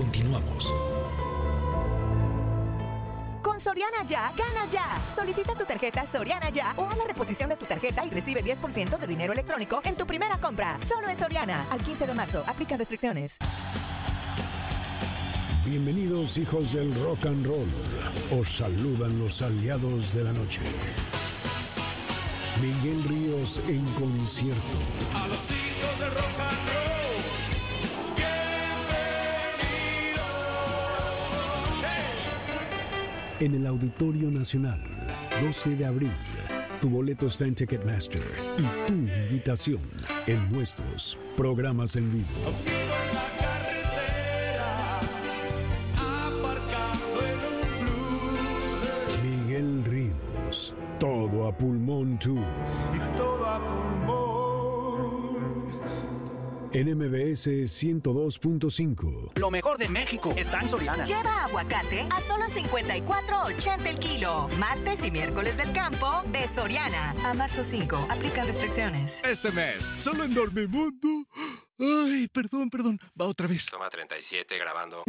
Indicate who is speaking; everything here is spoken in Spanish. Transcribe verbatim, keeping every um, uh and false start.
Speaker 1: Continuamos.
Speaker 2: Con Soriana Ya, gana ya. Solicita tu tarjeta Soriana Ya o haz la reposición de tu tarjeta y recibe diez por ciento de dinero electrónico en tu primera compra. Solo en Soriana. Al quince de marzo. Aplica restricciones.
Speaker 3: Bienvenidos, hijos del rock and roll. Os saludan los aliados de la noche. Miguel Ríos en concierto.
Speaker 4: A los hijos del rock and roll, bienvenidos.
Speaker 3: Hey. En el Auditorio Nacional, doce de abril. Tu boleto está en Ticketmaster y tu invitación en nuestros programas en vivo.
Speaker 4: Contigo en la carretera, aparcando en un blues.
Speaker 3: Miguel Ríos, todo a pulmón tour.
Speaker 4: Y todo a pulmón.
Speaker 3: En M B S ciento dos punto cinco.
Speaker 5: Lo mejor de México está en Soriana.
Speaker 2: Lleva aguacate a solo cincuenta y cuatro ochenta el kilo. Martes y miércoles del campo de Soriana. A marzo cinco. Aplican restricciones.
Speaker 6: Este mes, solo en Dormimundo. Ay, perdón, perdón. Va otra vez.
Speaker 7: Toma treinta y siete grabando.